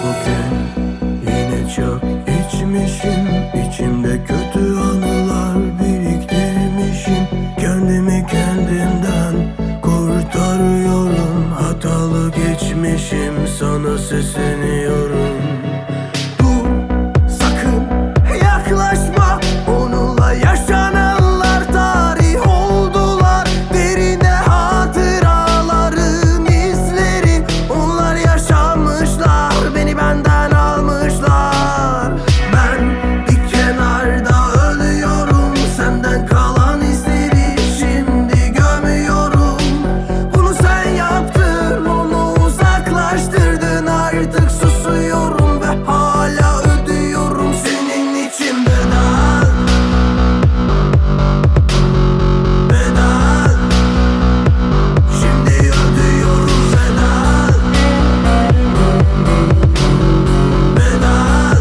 Bugün yine çok içmişim, içimde kötü anılar biriktirmişim. Kendimi kendimden kurtarıyorum, hatalı geçmişim, sana sesleniyorum. Dur, sakın yaklaşma, onunla yaşananlar tarih oldular. Derine hatıraların izleri, onlar yaşanmışlar, beni benden almışlar. Ben bir kenarda ölüyorum, senden kalan izleri şimdi gömüyorum. Bunu sen yaptın, onu uzaklaştırdın, artık susuyorum ve hala ödüyorum senin için bedel. Bedel. Şimdi ödüyorum bedel. Bedel.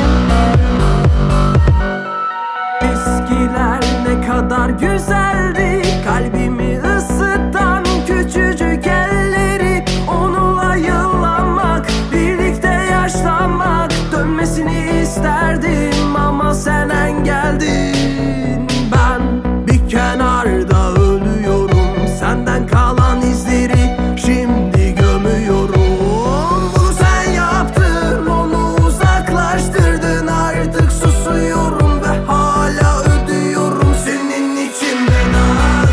Eskiler ne kadar güzeldi, kalbimi ısıtan küçücük elleri. Onunla yıllanmak, birlikte yaşlanmak, dönmesini isterdim ama sen engeldin. Ben bir kenarda ölüyorum, senden kalan izleri şimdi gömüyorum. Bunu sen yaptın, onu uzaklaştırdın, artık susuyorum ve hala ödüyorum senin için bedel.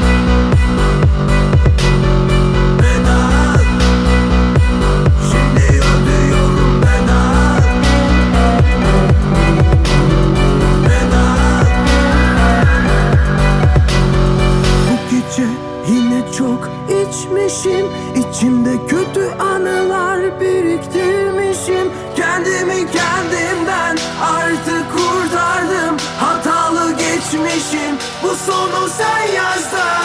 Bedel. Şimdi ödüyorum bedel. Bedel. Bu gece yine çok içmişim, içimde kötü anılar biriktirmişim. Kendimi kendimden artık kurtardım, hatalı geçmişim, bu sonu sen yazdın.